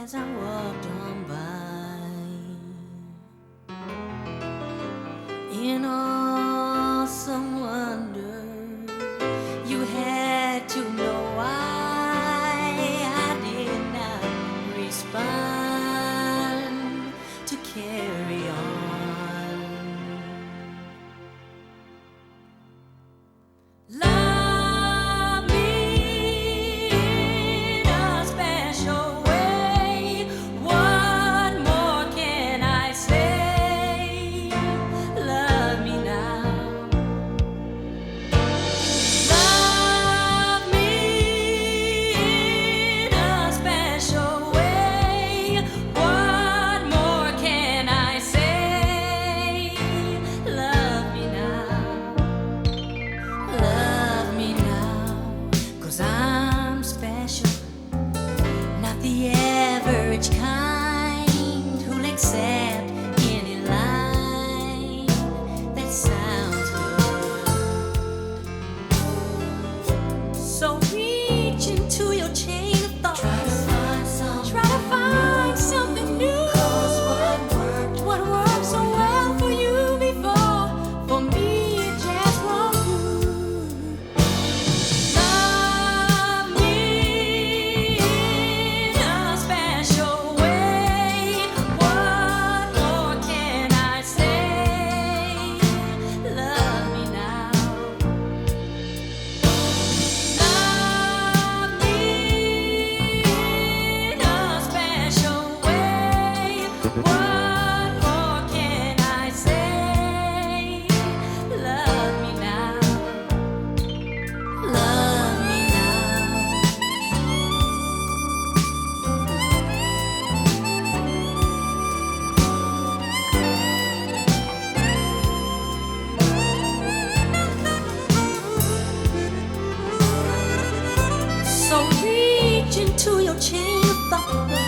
as I walked on by in awesome wonder. You had to know why I did not respond to carry on. Love me in a special way. What more can I say? Love me now. Love me in a special way. What more can I say? Love me now. Love me now, 'cause I'm special, not the average kind who'll accept any line that sounds good. So reach into your chain of thought, try to find something new. 'Cause what worked so well for you before, for me it just won't do. Love me in a special way. What more can I say? Love me now. Love me in a special way. What more can I say? Love me now. Love me now. So reach into your chain of thought,